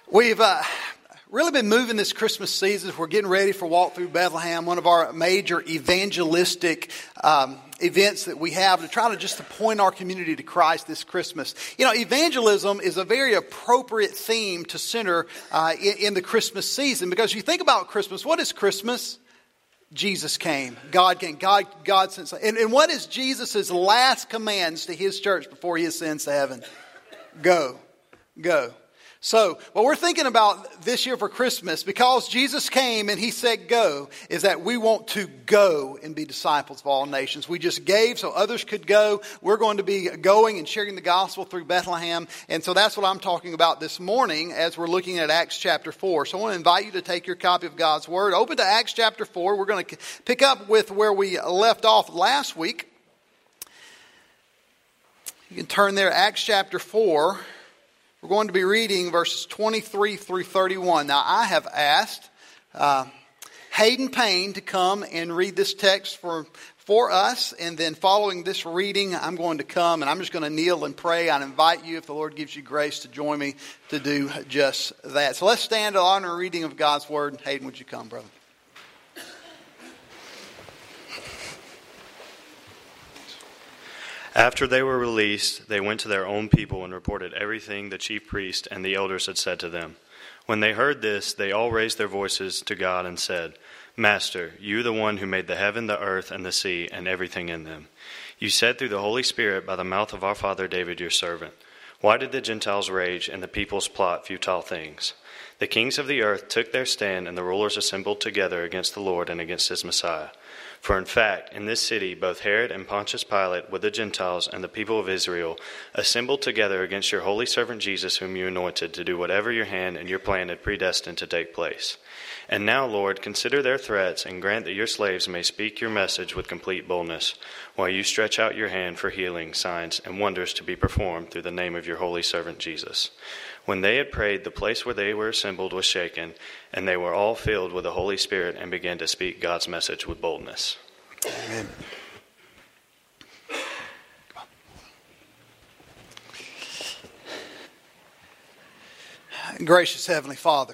We've really been moving this Christmas season. We're getting ready for Walk Through Bethlehem, one of our major evangelistic events that we have to try to point our community to Christ this Christmas. You know, evangelism is a very appropriate theme to center in the Christmas season, because you think about Christmas. What is Christmas? Jesus came. God came. God sent. And what is Jesus' last commands to His church before He ascends to heaven? Go. So, what we're thinking about this year for Christmas, because Jesus came and He said go, is that we want to go and be disciples of all nations. We just gave so others could go. We're going to be going and sharing the gospel through Bethlehem. And so that's what I'm talking about this morning as we're looking at Acts chapter 4. So I want to invite you to take your copy of God's Word. Open to Acts chapter 4. We're going to pick up with where we left off last week. You can turn there, Acts chapter 4. We're going to be reading verses 23 through 31. Now, I have asked Hayden Payne to come and read this text for us. And then following this reading, I'm going to come and I'm just going to kneel and pray. I invite you, if the Lord gives you grace, to join me to do just that. So let's stand to honor a reading of God's Word. Hayden, would you come, brother? After they were released, they went to their own people and reported everything the chief priest and the elders had said to them. When they heard this, they all raised their voices to God and said, "Master, you the one who made the heaven, the earth, and the sea, and everything in them. You said through the Holy Spirit by the mouth of our father David your servant, why did the Gentiles rage and the peoples plot futile things? The kings of the earth took their stand, and the rulers assembled together against the Lord and against His Messiah. For in fact, in this city, both Herod and Pontius Pilate, with the Gentiles and the people of Israel, assembled together against your holy servant Jesus, whom you anointed, to do whatever your hand and your plan had predestined to take place. And now, Lord, consider their threats and grant that your slaves may speak your message with complete boldness, while you stretch out your hand for healing, signs, and wonders to be performed through the name of your holy servant Jesus." When they had prayed, the place where they were assembled was shaken, and they were all filled with the Holy Spirit and began to speak God's message with boldness. Amen. Gracious Heavenly Father,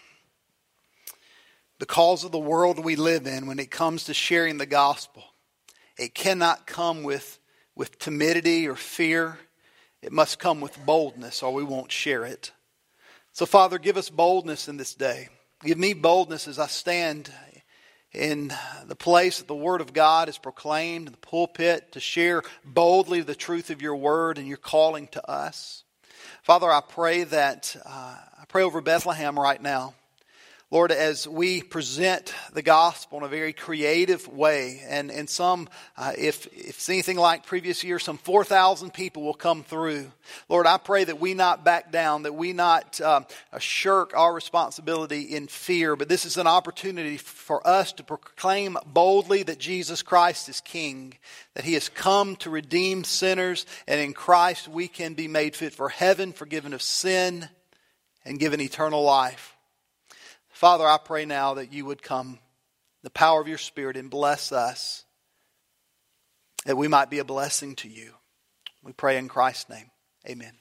because of the world we live in, when it comes to sharing the gospel, it cannot come with timidity or fear. It must come with boldness, or we won't share it. So, Father, give us boldness in this day. Give me boldness as I stand in the place that the Word of God is proclaimed, in the pulpit, to share boldly the truth of your Word and your calling to us. Father, I pray over Bethlehem right now. Lord, as we present the gospel in a very creative way, and some, if it's anything like previous years, some 4,000 people will come through. Lord, I pray that we not back down, that we not shirk our responsibility in fear, but this is an opportunity for us to proclaim boldly that Jesus Christ is King, that He has come to redeem sinners, and in Christ we can be made fit for heaven, forgiven of sin, and given eternal life. Father, I pray now that you would come, the power of your Spirit, and bless us, that we might be a blessing to you. We pray in Christ's name. Amen.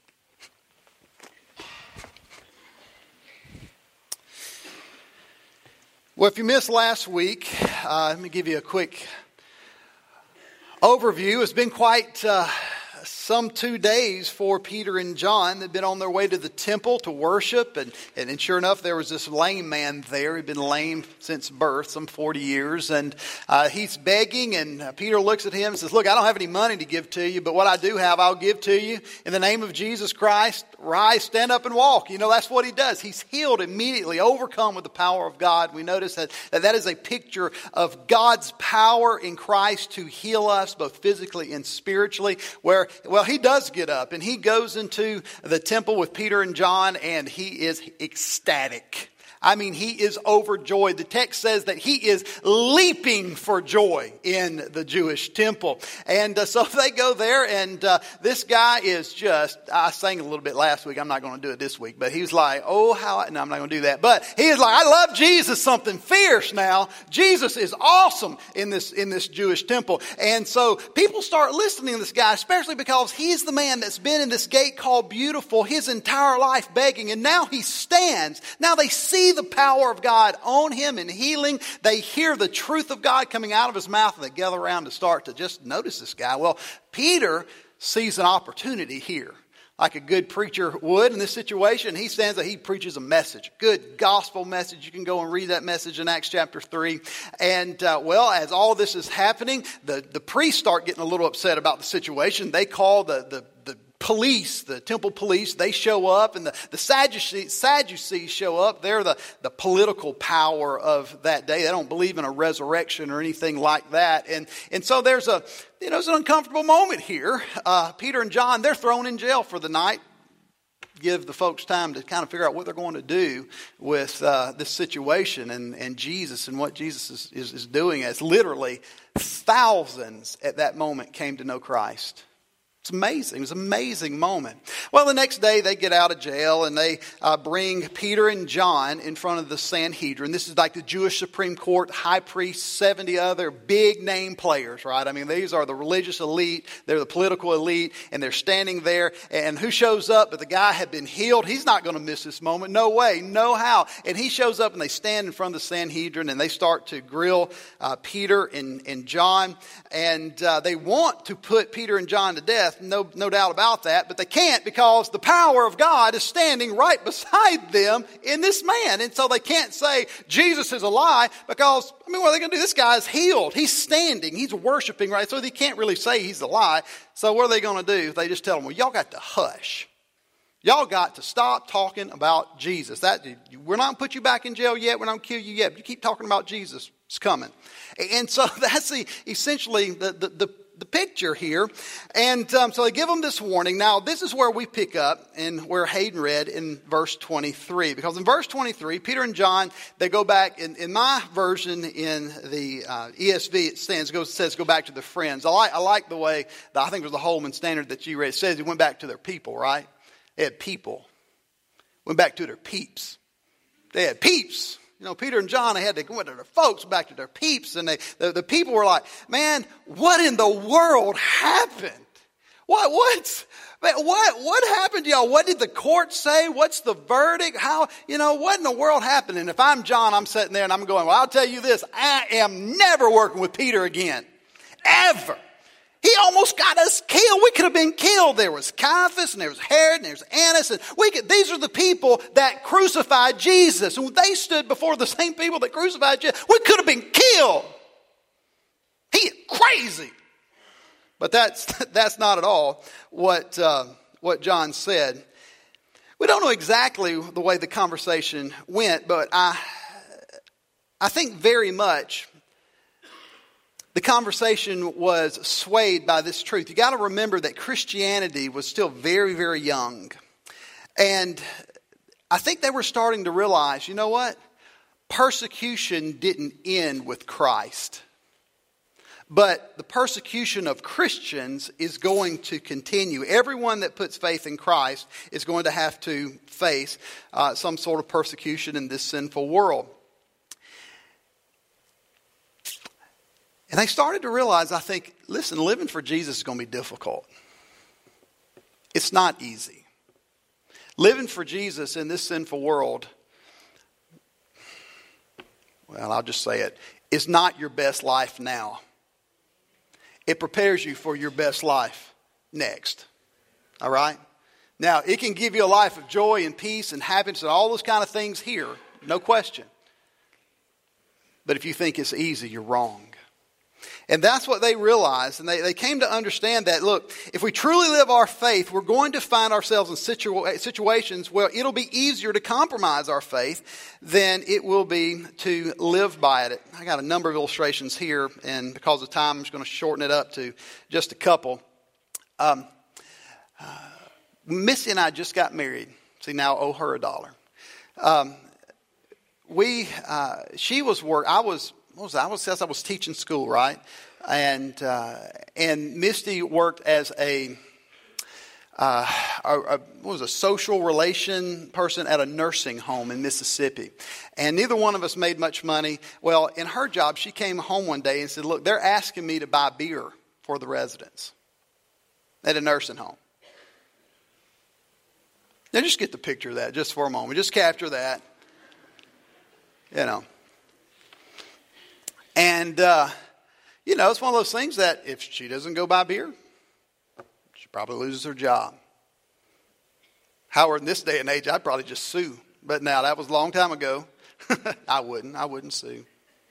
Well, if you missed last week, let me give you a quick overview. It's been quite some 2 days for Peter and John. They'd been on their way to the temple to worship, and sure enough, there was this lame man there. He'd been lame since birth, some 40 years, and he's begging, and Peter looks at him and says, "Look, I don't have any money to give to you, but what I do have, I'll give to you. In the name of Jesus Christ, rise, stand up, and walk." You know, that's what he does. He's healed immediately, overcome with the power of God. We notice that is a picture of God's power in Christ to heal us, both physically and spiritually, well, he does get up and he goes into the temple with Peter and John, and he is ecstatic. I mean, he is overjoyed. The text says that he is leaping for joy in the Jewish temple. And so they go there, and this guy is just, I sang a little bit last week. I'm not going to do it this week. But he's like, no, I'm not going to do that. But he is like, I love Jesus, something fierce now. Jesus is awesome in this Jewish temple. And so people start listening to this guy, especially because he's the man that's been in this gate called Beautiful his entire life begging. And now he stands. Now they see the power of God on him in healing. They hear the truth of God coming out of his mouth, and they gather around to start to just notice this guy. Well, Peter sees an opportunity here, like a good preacher would in this situation. He stands there, he preaches a message, good gospel message. You can go and read that message in Acts chapter 3. And as all this is happening, the priests start getting a little upset about the situation. They call the police, the temple police. They show up, and the Sadducees show up. They're the political power of that day. They don't believe in a resurrection or anything like that. And so there's it's an uncomfortable moment here. Peter and John, they're thrown in jail for the night. Give the folks time to kind of figure out what they're going to do with this situation and Jesus and what Jesus is doing. As literally thousands at that moment came to know Christ. It's amazing. It was an amazing moment. Well, the next day they get out of jail and they bring Peter and John in front of the Sanhedrin. This is like the Jewish Supreme Court, high priest, 70 other big name players, right? I mean, these are the religious elite. They're the political elite, and they're standing there. And who shows up? But the guy had been healed. He's not going to miss this moment. No way, no how. And he shows up, and they stand in front of the Sanhedrin, and they start to grill Peter and John. And they want to put Peter and John to death. No doubt about that, but they can't because the power of God is standing right beside them in this man. And so they can't say Jesus is a lie because, what are they going to do? This guy is healed. He's standing. He's worshiping, right? So they can't really say he's a lie. So what are they going to do? They just tell them, well, y'all got to hush. Y'all got to stop talking about Jesus. We're not going to put you back in jail yet. We're not going to kill you yet. But you keep talking about Jesus. It's coming. And so that's essentially the picture here. And so they give them this warning. Now, this is where we pick up and where Hayden read in verse 23. Because in verse 23, Peter and John, they go back. In my version, in the ESV, it says go back to their friends. I like the way, I think it was the Holman Standard that you read. It says it went back to their people, right? They had people. Went back to their peeps. They had peeps. Peter and John, they had to go to their folks, back to their peeps. And the people were like, man, what in the world happened? What happened to y'all? What did the court say? What's the verdict? What in the world happened? And if I'm John, I'm sitting there and I'm going, well, I'll tell you this. I am never working with Peter again. Ever. He almost got us killed. We could have been killed. There was Caiaphas, and there was Herod, and there was Annas. And these are the people that crucified Jesus. And they stood before the same people that crucified Jesus. We could have been killed. He is crazy. But that's not at all what John said. We don't know exactly the way the conversation went, but I think very much the conversation was swayed by this truth. You got to remember that Christianity was still very, very young. And I think they were starting to realize, you know what? Persecution didn't end with Christ. But the persecution of Christians is going to continue. Everyone that puts faith in Christ is going to have to face some sort of persecution in this sinful world. And they started to realize, I think, listen, living for Jesus is going to be difficult. It's not easy. Living for Jesus in this sinful world, well, I'll just say it, is not your best life now. It prepares you for your best life next. All right? Now, it can give you a life of joy and peace and happiness and all those kind of things here, no question. But if you think it's easy, you're wrong. And that's what they realized. And they came to understand that, look, if we truly live our faith, we're going to find ourselves in situations where it'll be easier to compromise our faith than it will be to live by it. I got a number of illustrations here, and because of time, I'm just going to shorten it up to just a couple. Missy and I just got married. See, now I owe her $1. she was I was teaching school, right? And Misty worked as a social relation person at a nursing home in Mississippi. And neither one of us made much money. Well, in her job, she came home one day and said, look, they're asking me to buy beer for the residents at a nursing home. Now just get the picture of that just for a moment. Just capture that. You know. And, it's one of those things that if she doesn't go buy beer, she probably loses her job. However, in this day and age, I'd probably just sue. But now, that was a long time ago. I wouldn't sue.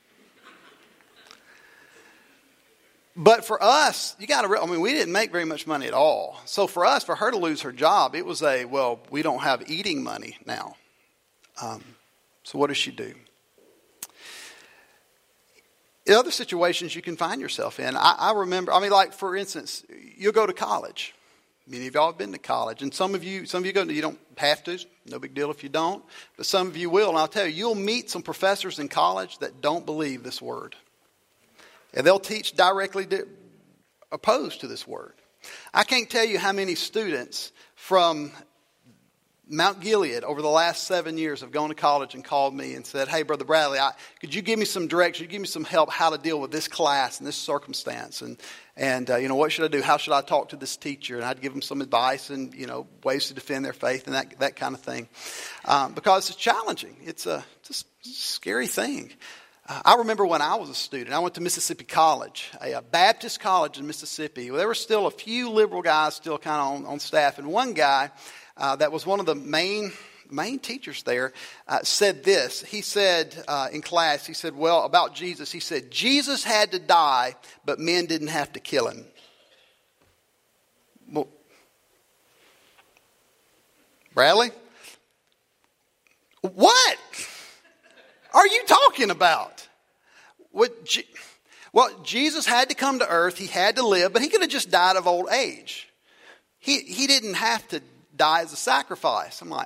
But for us, you got to, we didn't make very much money at all. So for us, for her to lose her job, it was we don't have eating money now. So what does she do? In other situations you can find yourself in. I remember, for instance, you'll go to college. Many of y'all have been to college. And some of you go, you don't have to. No big deal if you don't. But some of you will. And I'll tell you, you'll meet some professors in college that don't believe this word. And they'll teach directly opposed to this word. I can't tell you how many students from Mount Gilead over the last 7 years have gone to college and called me and said, hey, Brother Bradley, could you give me some direction, give me some help how to deal with this class and this circumstance? And what should I do? How should I talk to this teacher? And I'd give them some advice and, ways to defend their faith and that kind of thing. Because it's challenging. It's a scary thing. I remember when I was a student, I went to Mississippi College, a Baptist college in Mississippi. There were still a few liberal guys still kind of on staff. And one guy that was one of the main teachers there said this. He said in class, he said, well, about Jesus, he said, Jesus had to die, but men didn't have to kill him. Well, Bradley? What are you talking about? Well, Jesus had to come to earth. He had to live, but he could have just died of old age. He didn't have to die as a sacrifice. I'm like,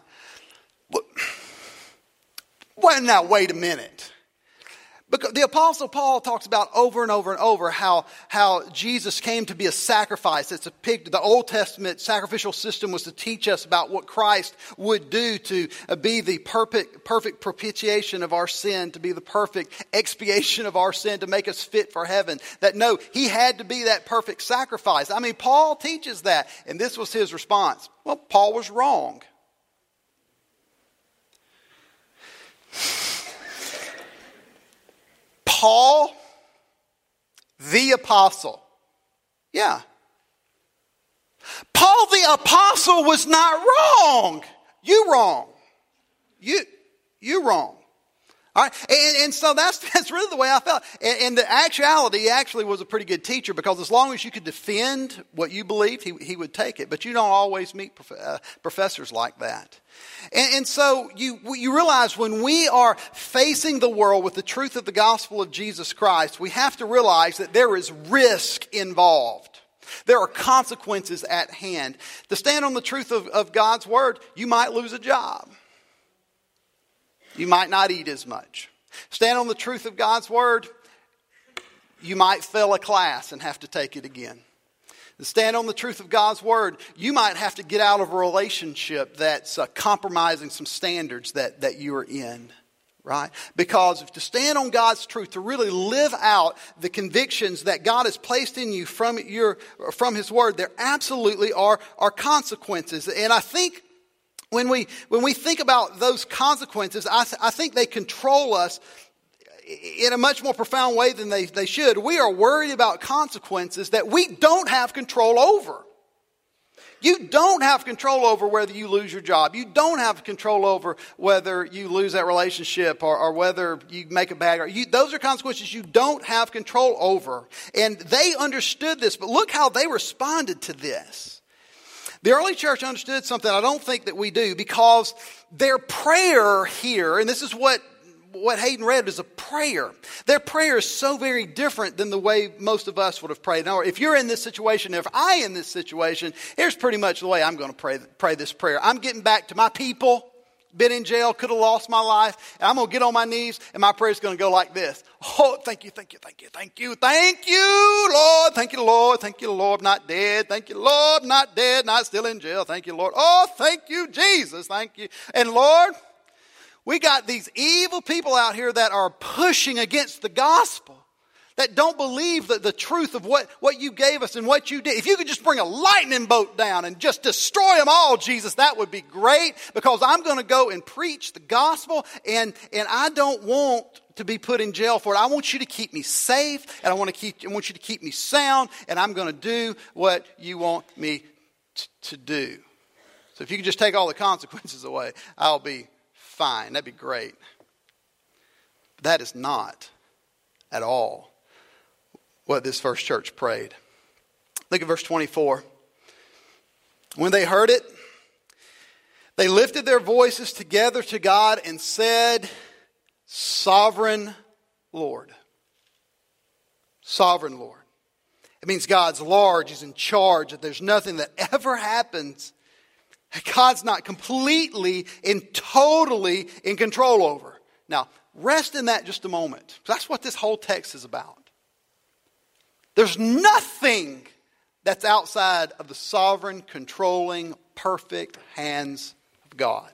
well, now wait a minute. Because the Apostle Paul talks about over and over and over how Jesus came to be a sacrifice. It's a pig. The Old Testament sacrificial system was to teach us about what Christ would do to be the perfect propitiation of our sin, to be the perfect expiation of our sin, to make us fit for heaven. That no, he had to be that perfect sacrifice. Paul teaches that, and this was his response. Well, Paul was wrong. Paul, the apostle. Yeah. Paul the apostle was not wrong. You wrong. You wrong. All right, and so that's really the way I felt. And the actuality, he actually was a pretty good teacher, because as long as you could defend what you believed, he would take it. But you don't always meet professors like that. And so you realize when we are facing the world with the truth of the gospel of Jesus Christ, we have to realize that there is risk involved. There are consequences at hand. To stand on the truth of God's word, you might lose a job. You might not eat as much. Stand on the truth of God's word, you might fail a class and have to take it again. To stand on the truth of God's word, you might have to get out of a relationship that's compromising some standards that you are in. Right? Because to stand on God's truth, to really live out the convictions that God has placed in you from His word, there absolutely are consequences. And I think when we think about those consequences, I think they control us in a much more profound way than they should. We are worried about consequences that we don't have control over. You don't have control over whether you lose your job. You don't have control over whether you lose that relationship or whether you make a bad. Those are consequences you don't have control over. And they understood this, but look how they responded to this. The early church understood something I don't think that we do, because their prayer here, and this is what Hayden read, is a prayer. Their prayer is so very different than the way most of us would have prayed. Now, if you're in this situation, if I'm in this situation, here's pretty much the way I'm going to pray this prayer. I'm getting back to my people. been in jail, could have lost my life, and I'm going to get on my knees, and my prayer is going to go like this. Oh, thank you, thank you, thank you, thank you, thank you, Lord. Thank you, Lord. Thank you, Lord. I'm not dead. Thank you, Lord. I'm not dead. Not still in jail. Thank you, Lord. Oh, thank you, Jesus. Thank you. And Lord, we got these evil people out here that are pushing against the gospel, that don't believe the truth of what you gave us and what you did. If you could just bring a lightning bolt down and just destroy them all, Jesus, that would be great, because I'm going to go and preach the gospel, and I don't want to be put in jail for it. I want you to keep me safe, and I want you to keep me sound, and I'm going to do what you want me to do. So if you could just take all the consequences away, I'll be fine. That'd be great. But that is not at all what this first church prayed. Look at verse 24. When they heard it, they lifted their voices together to God and said, Sovereign Lord. Sovereign Lord. It means God's large, He's in charge, that there's nothing that ever happens that God's not completely and totally in control over. Now, rest in that just a moment. That's what this whole text is about. There's nothing that's outside of the sovereign, controlling, perfect hands of God.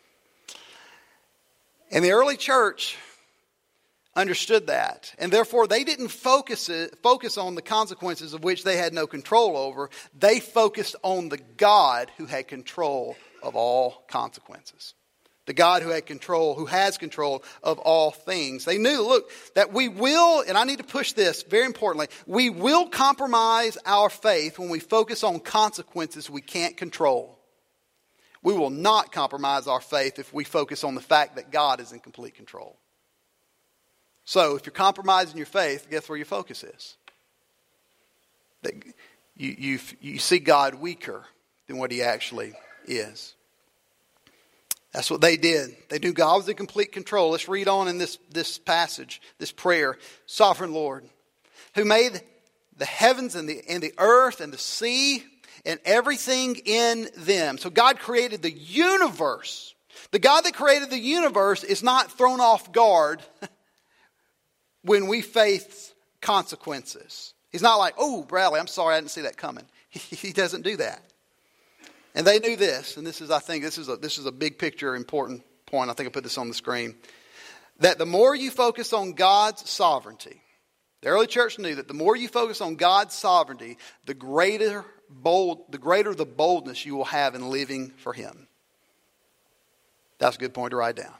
And the early church understood that. And therefore, they didn't focus on the consequences of which they had no control over. They focused on the God who had control of all consequences. The God who has control of all things. They knew, look, that we will, and I need to push this very importantly, we will compromise our faith when we focus on consequences we can't control. We will not compromise our faith if we focus on the fact that God is in complete control. So, if you're compromising your faith, guess where your focus is? That you see God weaker than what He actually is. That's what they did. They knew God was in complete control. Let's read on in this passage, this prayer. Sovereign Lord, who made the heavens and the earth and the sea and everything in them. So God created the universe. The God that created the universe is not thrown off guard when we face consequences. He's not like, oh, Bradley, I'm sorry, I didn't see that coming. He doesn't do that. And they knew this, and this is a big picture, important point. I think I put this on the screen. That the more you focus on God's sovereignty, the early church knew that the more you focus on God's sovereignty, the greater the boldness you will have in living for Him. That's a good point to write down.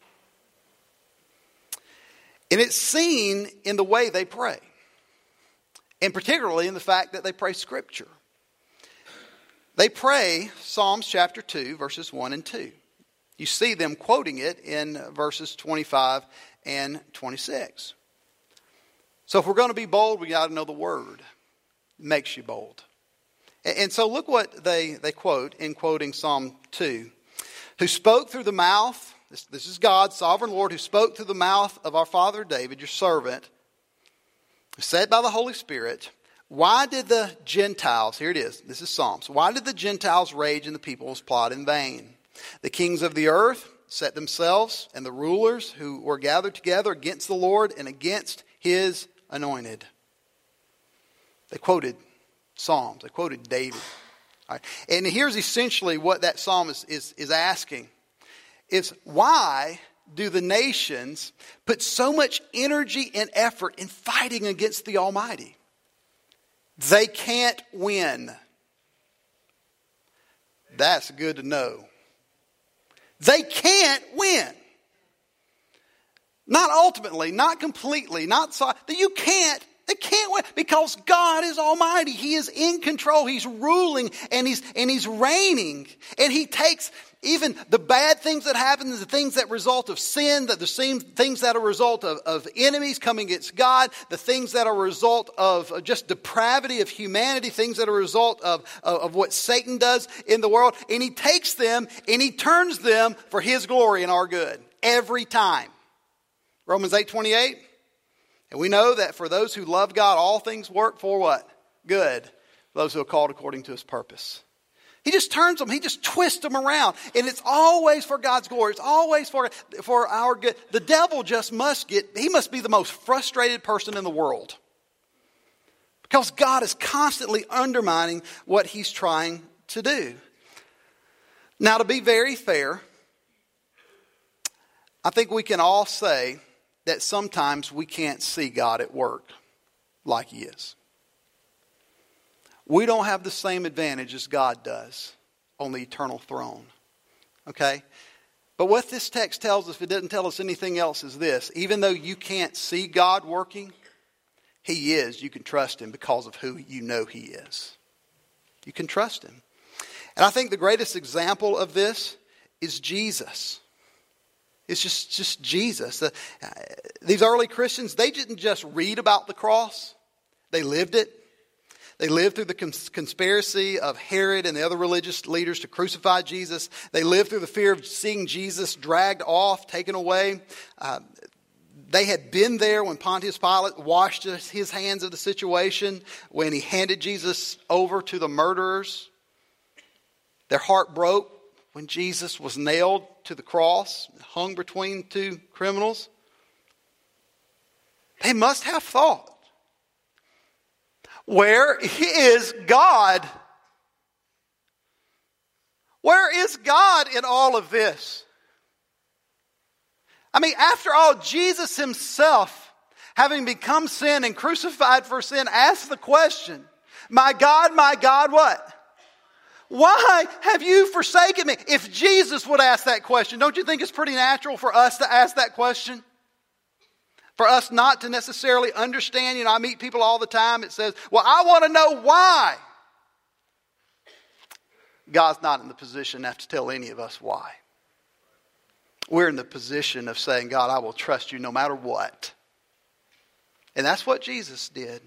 And it's seen in the way they pray. And particularly in the fact that they pray Scripture. They pray Psalms chapter 2, verses 1 and 2. You see them quoting it in verses 25 and 26. So if we're going to be bold, we got to know the Word. It makes you bold. And so look what they quote in quoting Psalm 2. Who spoke through the mouth, this is God, sovereign Lord, who spoke through the mouth of our father David, your servant, said by the Holy Spirit, why did the Gentiles, here it is, this is Psalms, why did the Gentiles rage and the peoples plot in vain? The kings of the earth set themselves, and the rulers who were gathered together against the Lord and against His anointed. They quoted Psalms, they quoted David. All right. And here's essentially what that psalm is asking. It's why do the nations put so much energy and effort in fighting against the Almighty? They can't win. That's good to know. They can't win. Not ultimately, not completely, not so. You can't. They can't win because God is almighty. He is in control. He's ruling and he's reigning. And He takes even the bad things that happen, the things that result of sin, the same things that are a result of enemies coming against God, the things that are a result of just depravity of humanity, things that are a result of what Satan does in the world. And He takes them and He turns them for His glory and our good. Every time. Romans 8:28. And we know that for those who love God, all things work for what? Good. For those who are called according to His purpose. He just turns them. He just twists them around. And it's always for God's glory. It's always for our good. The devil just must be the most frustrated person in the world. Because God is constantly undermining what he's trying to do. Now, to be very fair, I think we can all say that sometimes we can't see God at work like he is. We don't have the same advantage as God does on the eternal throne. Okay? But what this text tells us, if it doesn't tell us anything else, is this. Even though you can't see God working, he is. You can trust him because of who you know he is. You can trust him. And I think the greatest example of this is Jesus. It's just Jesus. These early Christians, they didn't just read about the cross. They lived it. They lived through the conspiracy of Herod and the other religious leaders to crucify Jesus. They lived through the fear of seeing Jesus dragged off, taken away. They had been there when Pontius Pilate washed his hands of the situation, when he handed Jesus over to the murderers. Their heart broke when Jesus was nailed to the cross, hung between two criminals. They must have thought, where is God? Where is God in all of this? I mean, after all, Jesus himself, having become sin and crucified for sin, asked the question, my God, what? Why have you forsaken me? If Jesus would ask that question, don't you think it's pretty natural for us to ask that question? For us not to necessarily understand. I meet people all the time. It says, well, I want to know why. God's not in the position to have to tell any of us why. We're in the position of saying, God, I will trust you no matter what. And that's what Jesus did.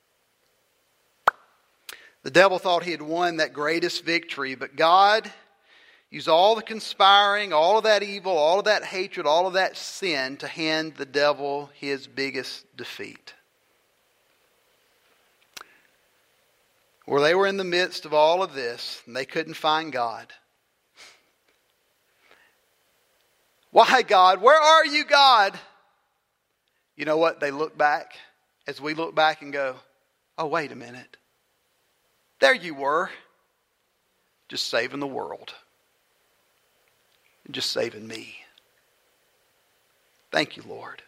The devil thought he had won that greatest victory, but God used all the conspiring, all of that evil, all of that hatred, all of that sin to hand the devil his biggest defeat. Where they were in the midst of all of this, and they couldn't find God. Why, God? Where are you, God? You know what? They look back, as we look back and go, oh, wait a minute. There you were, just saving the world. Just saving me. Thank you, Lord.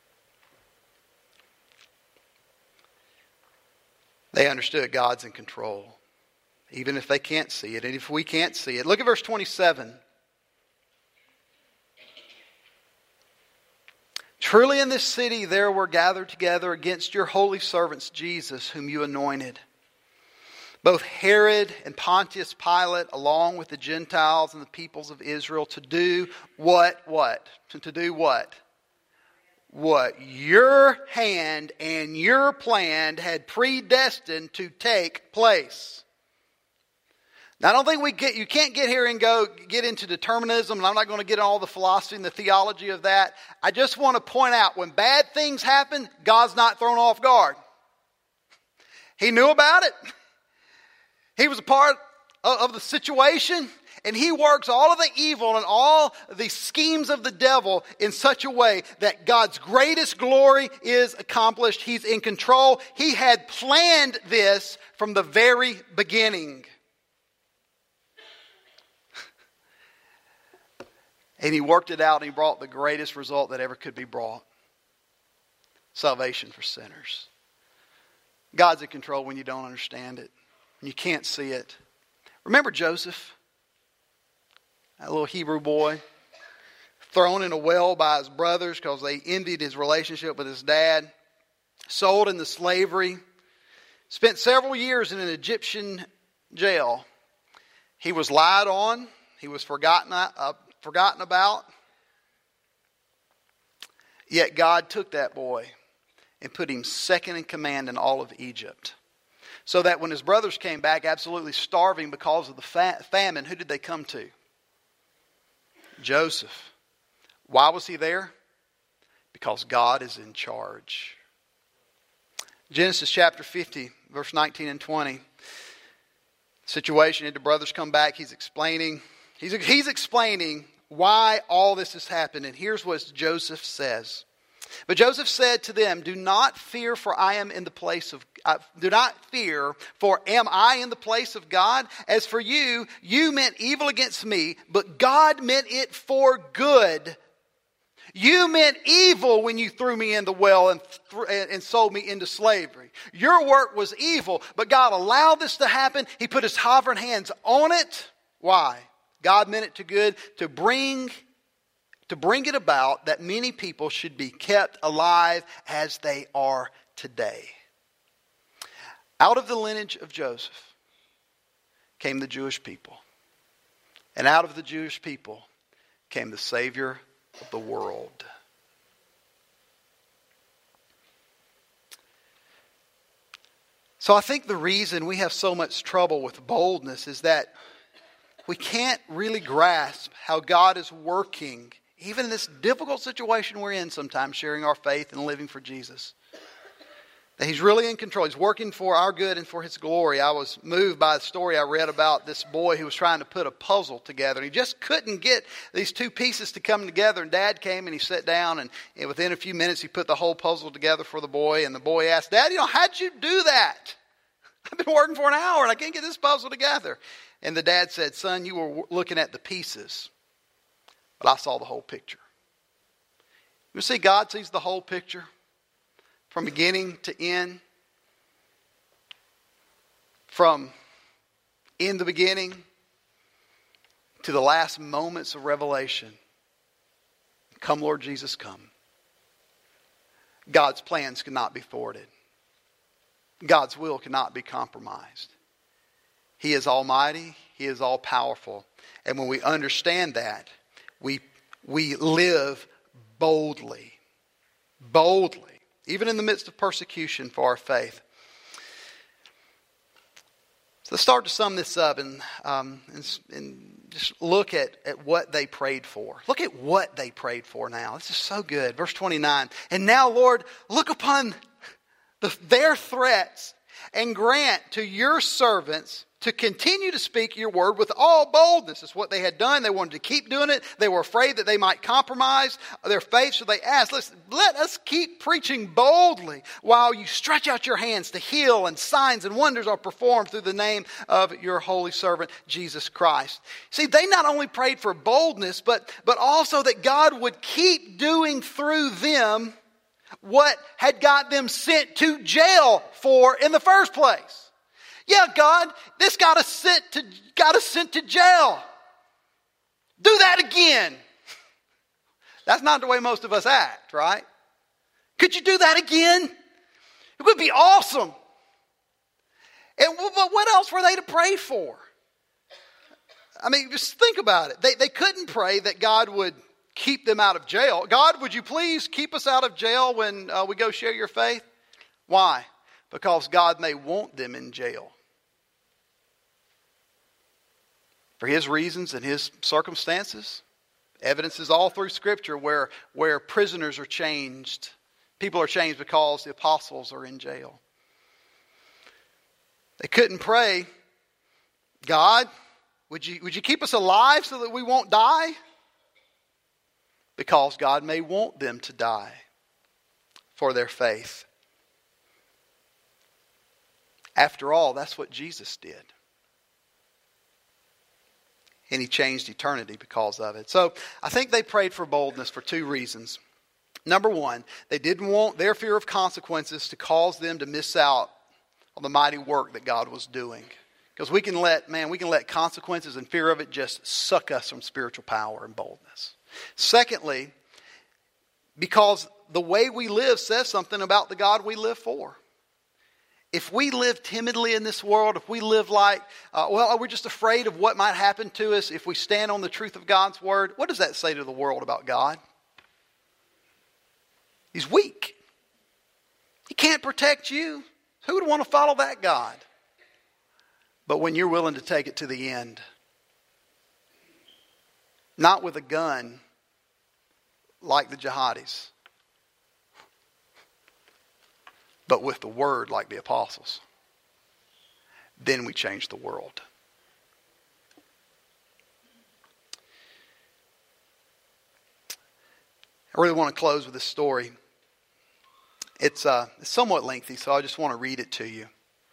They understood God's in control, even if they can't see it, and if we can't see it. Look at verse 27. Truly in this city there were gathered together against your holy servants Jesus, whom you anointed. Both Herod and Pontius Pilate, along with the Gentiles and the peoples of Israel, to do what? To do what? What your hand and your plan had predestined to take place. Now, I don't think you can't get here and get into determinism, and I'm not going to get into all the philosophy and the theology of that. I just want to point out, when bad things happen, God's not thrown off guard. He knew about it. He was a part of the situation, and he works all of the evil and all the schemes of the devil in such a way that God's greatest glory is accomplished. He's in control. He had planned this from the very beginning. And he worked it out, and he brought the greatest result that ever could be brought. Salvation for sinners. God's in control when you don't understand it. You can't see it. Remember Joseph? That little Hebrew boy thrown in a well by his brothers because they envied his relationship with his dad. Sold into slavery. Spent several years in an Egyptian jail. He was lied on. He was forgotten about. Yet God took that boy and put him second in command in all of Egypt. So that when his brothers came back absolutely starving because of the famine, who did they come to? Joseph. Why was he there? Because God is in charge. Genesis chapter 50, verse 19 and 20. situation. The brothers come back. He's explaining why all this has happened. And here's what Joseph says. But Joseph said to them, do not fear, for am I in the place of God? As for you, you meant evil against me, but God meant it for good. You meant evil when you threw me in the well and sold me into slavery. Your work was evil, but God allowed this to happen. He put his sovereign hands on it. Why? God meant it to good, to bring it about that many people should be kept alive as they are today. Out of the lineage of Joseph came the Jewish people. And out of the Jewish people came the Savior of the world. So I think the reason we have so much trouble with boldness is that we can't really grasp how God is working, even in this difficult situation we're in sometimes, sharing our faith and living for Jesus. That He's really in control. He's working for our good and for His glory. I was moved by the story I read about this boy who was trying to put a puzzle together. And he just couldn't get these two pieces to come together. And Dad came and he sat down, and within a few minutes he put the whole puzzle together for the boy. And the boy asked, Dad, how'd you do that? I've been working for an hour and I can't get this puzzle together. And the dad said, son, you were looking at the pieces, but I saw the whole picture. You see, God sees the whole picture from beginning to end. From in the beginning to the last moments of revelation. Come, Lord Jesus, come. God's plans cannot be thwarted. God's will cannot be compromised. He is almighty. He is all powerful. And when we understand that, we live boldly. Boldly. Even in the midst of persecution for our faith. So let's start to sum this up and just look at what they prayed for. Look at what they prayed for now. This is so good. Verse 29. And now, Lord, look upon their threats and grant to your servants to continue to speak your word with all boldness. That's what they had done. They wanted to keep doing it. They were afraid that they might compromise their faith. So they asked, let us keep preaching boldly while you stretch out your hands to heal, and signs and wonders are performed through the name of your holy servant, Jesus Christ. See, they not only prayed for boldness, but also that God would keep doing through them what had got them sent to jail for in the first place. Yeah, God, this got us sent to jail. Do that again. That's not the way most of us act, right? Could you do that again? It would be awesome. And but what else were they to pray for? I mean, just think about it. They couldn't pray that God would keep them out of jail. God, would you please keep us out of jail when we go share your faith? Why? Because God may want them in jail. For His reasons and His circumstances. Evidence is all through Scripture where prisoners are changed. People are changed because the apostles are in jail. They couldn't pray, God, would you keep us alive so that we won't die? Because God may want them to die for their faith. After all, that's what Jesus did. And He changed eternity because of it. So I think they prayed for boldness for two reasons. Number one, they didn't want their fear of consequences to cause them to miss out on the mighty work that God was doing. Because we can let consequences and fear of it just suck us from spiritual power and boldness. Secondly, because the way we live says something about the God we live for. If we live timidly in this world, if we live like, we're just afraid of what might happen to us if we stand on the truth of God's word, what does that say to the world about God? He's weak. He can't protect you. Who would want to follow that God? But when you're willing to take it to the end, not with a gun like the jihadis, but with the word like the apostles, then we change the world. I really want to close with this story. It's somewhat lengthy, so I just want to read it to you.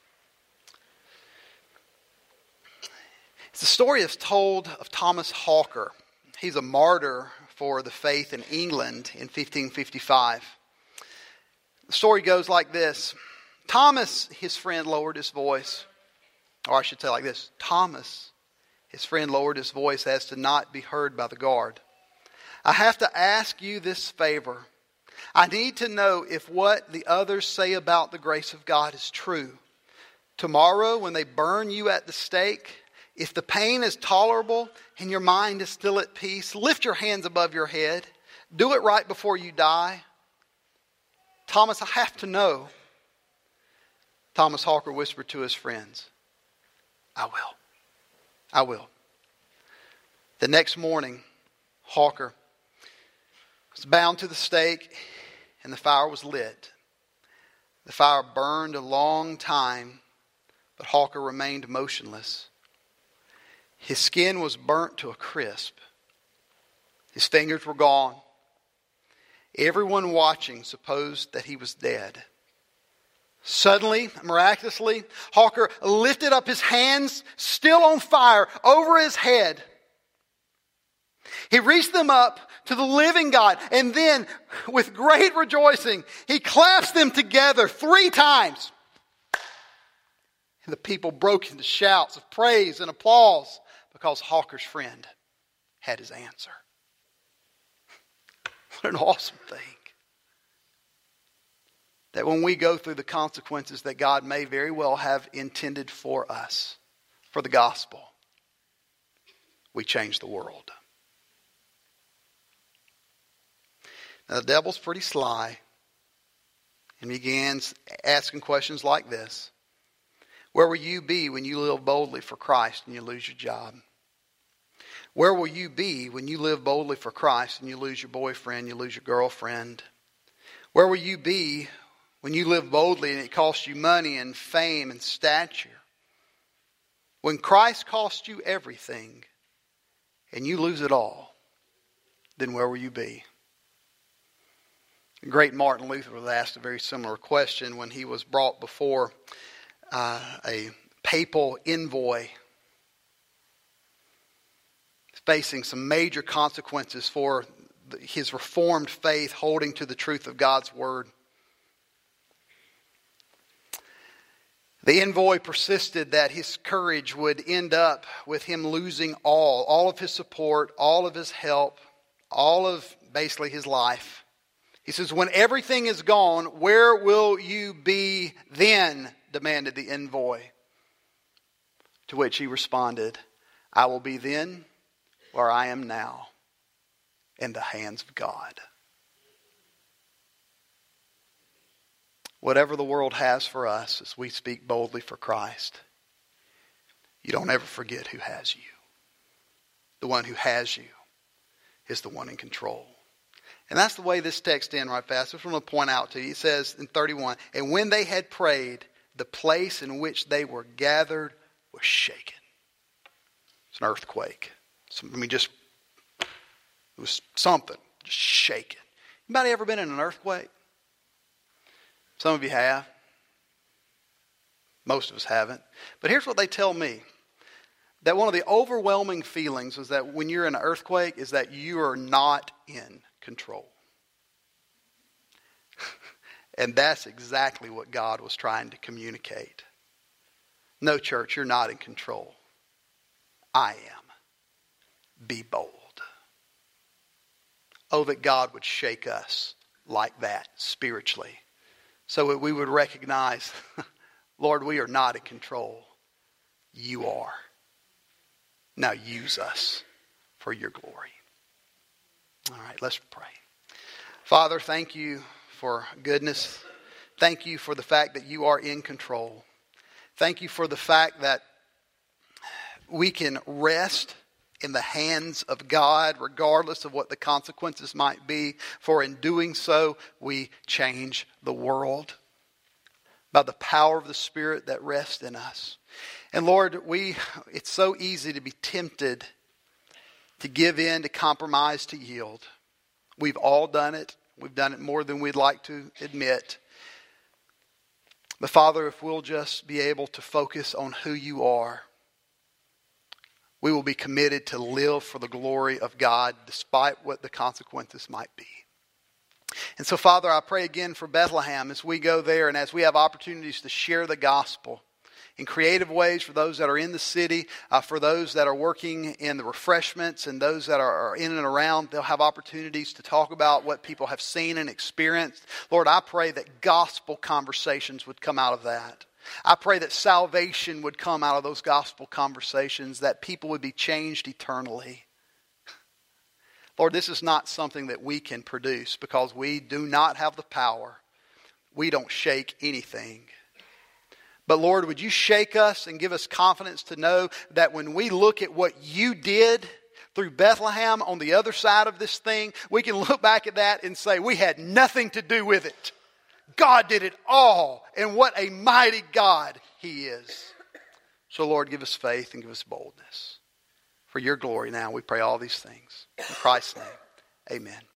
It's the story that's told of Thomas Hawker. He's a martyr for the faith in England in 1555. The story goes like this. Thomas, his friend, lowered his voice. Or I should say like this. Thomas, his friend, lowered his voice as to not be heard by the guard. I have to ask you this favor. I need to know if what the others say about the grace of God is true. Tomorrow, when they burn you at the stake, if the pain is tolerable and your mind is still at peace, lift your hands above your head. Do it right before you die. Thomas, I have to know. Thomas Hawker whispered to his friends, I will. I will. The next morning, Hawker was bound to the stake and the fire was lit. The fire burned a long time, but Hawker remained motionless. His skin was burnt to a crisp. His fingers were gone. Everyone watching supposed that he was dead. Suddenly, miraculously, Hawker lifted up his hands, still on fire, over his head. He reached them up to the living God, and then, with great rejoicing, he clasped them together 3 times. And the people broke into shouts of praise and applause because Hawker's friend had his answer. What an awesome thing. That when we go through the consequences that God may very well have intended for us, for the gospel, we change the world. Now the devil's pretty sly and begins asking questions like this. Where will you be when you live boldly for Christ and you lose your job? Where will you be when you live boldly for Christ and you lose your boyfriend, you lose your girlfriend? Where will you be when you live boldly and it costs you money and fame and stature? When Christ costs you everything and you lose it all, then where will you be? The great Martin Luther was asked a very similar question when he was brought before a papal envoy facing some major consequences for his reformed faith holding to the truth of God's word. The envoy persisted that his courage would end up with him losing all of his support, all of his help, all of basically his life. He says, when everything is gone, where will you be then? Demanded the envoy. To which he responded, I will be then where I am now, in the hands of God. Whatever the world has for us as we speak boldly for Christ, you don't ever forget who has you. The one who has you is the one in control. And that's the way this text ends right fast. I just want to point out to you. It says in 31, and when they had prayed, the place in which they were gathered was shaken. It's an earthquake. It was something, just shaking. Anybody ever been in an earthquake? Some of you have. Most of us haven't. But here's what they tell me. That one of the overwhelming feelings is that when you're in an earthquake is that you are not in control. And that's exactly what God was trying to communicate. No, church, you're not in control. I am. Be bold. Oh, that God would shake us like that spiritually. So that we would recognize, Lord, we are not in control. You are. Now use us for your glory. All right, let's pray. Father, thank you for goodness. Thank you for the fact that you are in control. Thank you for the fact that we can rest in the hands of God regardless of what the consequences might be. For in doing so, we change the world by the power of the Spirit that rests in us. And Lord, it's so easy to be tempted to give in, to compromise, to yield. We've all done it. We've done it more than we'd like to admit. But Father, if we'll just be able to focus on who you are, we will be committed to live for the glory of God despite what the consequences might be. And so, Father, I pray again for Bethlehem as we go there and as we have opportunities to share the gospel in creative ways for those that are in the city, for those that are working in the refreshments and those that are in and around. They'll have opportunities to talk about what people have seen and experienced. Lord, I pray that gospel conversations would come out of that. I pray that salvation would come out of those gospel conversations, that people would be changed eternally. Lord, this is not something that we can produce because we do not have the power. We don't shake anything. But Lord, would you shake us and give us confidence to know that when we look at what you did through Bethlehem on the other side of this thing, we can look back at that and say we had nothing to do with it. God did it all, and what a mighty God He is. So Lord, give us faith and give us boldness. For your glory now, we pray all these things. In Christ's name, amen.